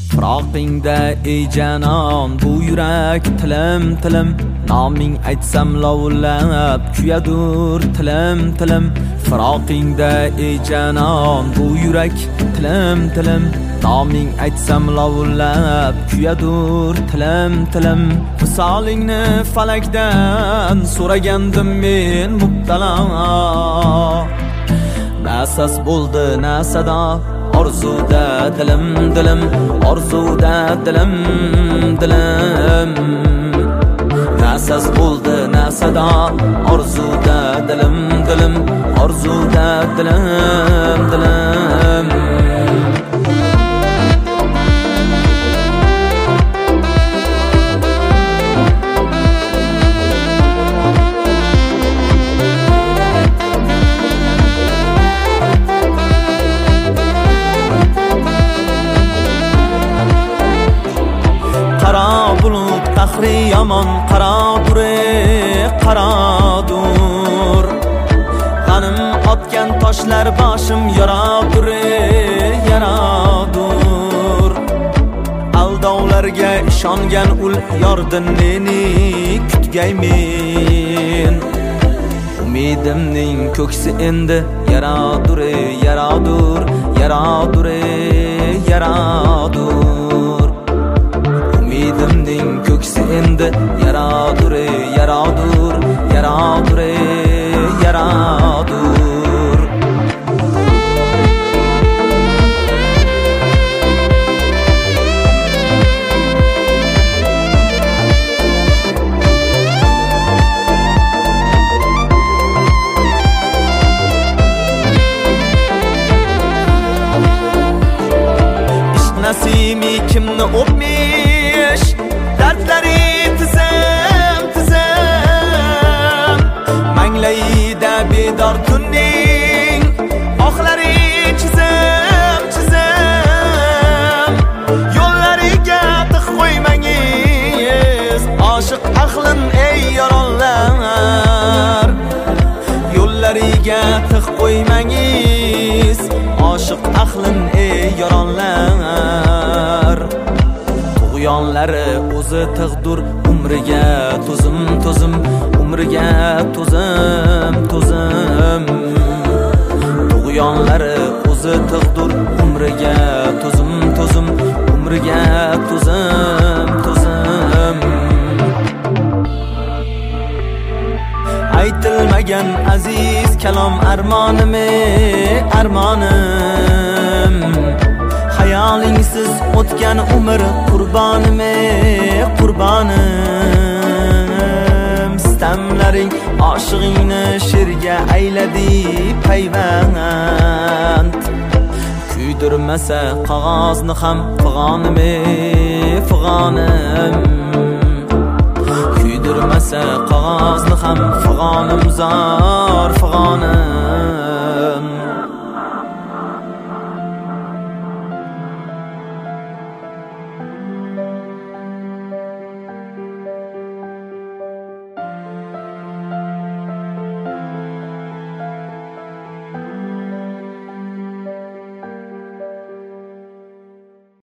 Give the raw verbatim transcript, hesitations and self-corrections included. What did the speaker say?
Firoqingda ey janon bu yurak tilim tilim, noming aytsam lovullab kuyadur tilim tilim. Firoqingda ey janon bu yurak tilim tilim, noming aytsam lovullab kuyadur tilim tilim. Misolingni falakdan so'ragandim men mubtalo, nasas bo'ldi na sado, orzuda dilim dilim, orzuda dilim dilim. Nasas bo'ldi na sado, orzuda dilim dilim, orzuda dilim dilim. Qahri yomon qaradur, qaradur. G'anim otgan toshlar boshim yaradur, yaradur. Aldovlarga ishongan ul yordan meni kutgaymen. Umidimning ko'ksi endi yaradur, yaradur, yaradur, yaradur. Umidimning ko'ksi endi yaradur, yaradur, yaradur, yaradur. Ish nasimi kimni o'pmish, dardlari tizim tizim. Manglayida bedor tunning oqlari chizim chizim. Yo'llariga tiq qo'ymangiz oshiq aqlin ey yoronlar. Yo'llariga tiq qo'ymangiz oshiq aqlin ey yoronlar. Tug'yonlari o'zi tig'dur umriga to'zim to'zim, umriga to'zim to'zim. Tug'yonlari o'zi tig'dur umriga to'zim to'zim, umriga to'zim to'zim. Aytilmagan aziz kalom armonim, armonim. Hayolingsiz o'tgan umr qurbonim, qurbonim. Istamlaring oshig'ingni she'rga ayladi payvand. Kuydirmasa qog'ozni ham fig'onim, fig'onim. Kuydirmasa qog'ozni ham fig'onim zor, fig'onim.